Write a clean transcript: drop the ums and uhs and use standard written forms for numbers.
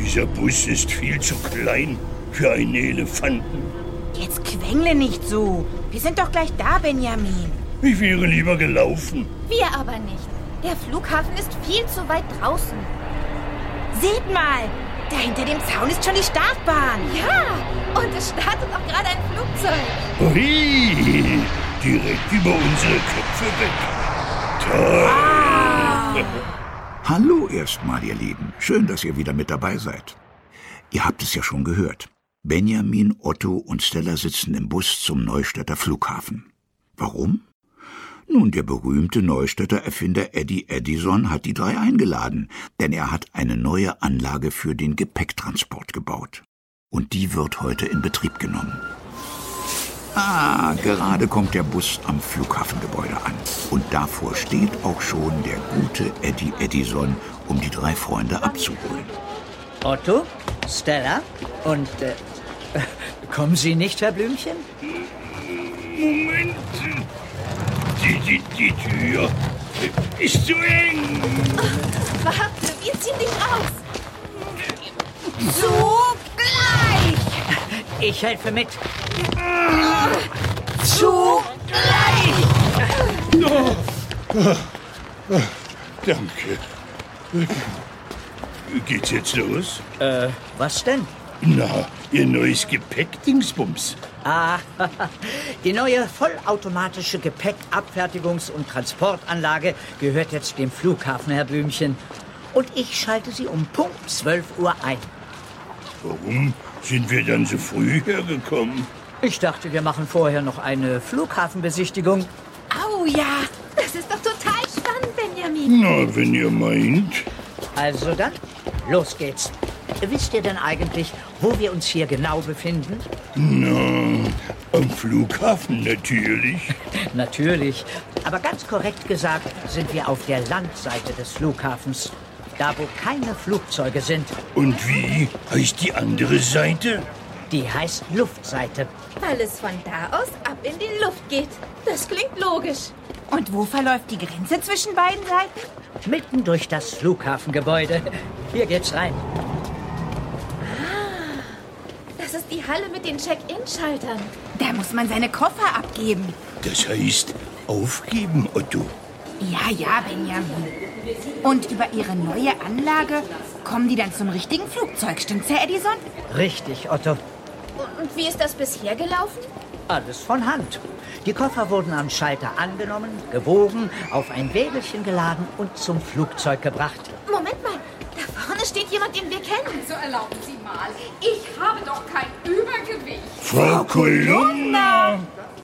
Dieser Bus ist viel zu klein für einen Elefanten. Jetzt quengle nicht so. Wir sind doch gleich da, Benjamin. Ich wäre lieber gelaufen. Wir aber nicht. Der Flughafen ist viel zu weit draußen. Seht mal, da hinter dem Zaun ist schon die Startbahn. Ja, und es startet auch gerade ein Flugzeug. Ui, direkt über unsere Köpfe weg. Toll. Hallo erstmal, ihr Lieben. Schön, dass ihr wieder mit dabei seid. Ihr habt es ja schon gehört. Benjamin, Otto und Stella sitzen im Bus zum Neustädter Flughafen. Warum? Nun, der berühmte Neustädter Erfinder Eddie Edison hat die drei eingeladen, denn er hat eine neue Anlage für den Gepäcktransport gebaut. Und die wird heute in Betrieb genommen. Gerade kommt der Bus am Flughafengebäude an. Und davor steht auch schon der gute Eddie Edison, um die drei Freunde abzuholen. Otto, Stella und... kommen Sie nicht, Herr Blümchen? Moment. Die Tür ist zu eng. Warte, wir ziehen dich raus. Zugleich! Ich helfe mit. Zugleich! Danke. Geht's jetzt los? Was denn? Na, Ihr neues Gepäckdingsbums. Die neue vollautomatische Gepäckabfertigungs- und Transportanlage gehört jetzt dem Flughafen, Herr Blümchen. Und ich schalte sie um Punkt 12 Uhr ein. Warum sind wir dann so früh hergekommen? Ich dachte, wir machen vorher noch eine Flughafenbesichtigung. Au ja, das ist doch total spannend, Benjamin. Na, wenn ihr meint. Also dann, los geht's. Wisst ihr denn eigentlich, wo wir uns hier genau befinden? Na, am Flughafen natürlich. Natürlich. Aber ganz korrekt gesagt sind wir auf der Landseite des Flughafens. Da, wo keine Flugzeuge sind. Und wie heißt die andere Seite? Die heißt Luftseite. Weil es von da aus ab in die Luft geht. Das klingt logisch. Und wo verläuft die Grenze zwischen beiden Seiten? Mitten durch das Flughafengebäude. Hier geht's rein. Das ist die Halle mit den Check-in-Schaltern. Da muss man seine Koffer abgeben. Das heißt, aufgeben, Otto. Ja, Benjamin. Und über ihre neue Anlage kommen die dann zum richtigen Flugzeug, stimmt's, Herr Edison? Richtig, Otto. Und wie ist das bisher gelaufen? Alles von Hand. Die Koffer wurden am Schalter angenommen, gewogen, auf ein Wägelchen geladen und zum Flugzeug gebracht. Moment mal, da vorne steht jemand, den wir kennen. So erlauben Sie mal, ich habe doch kein Übergewicht. Frau Kolumna!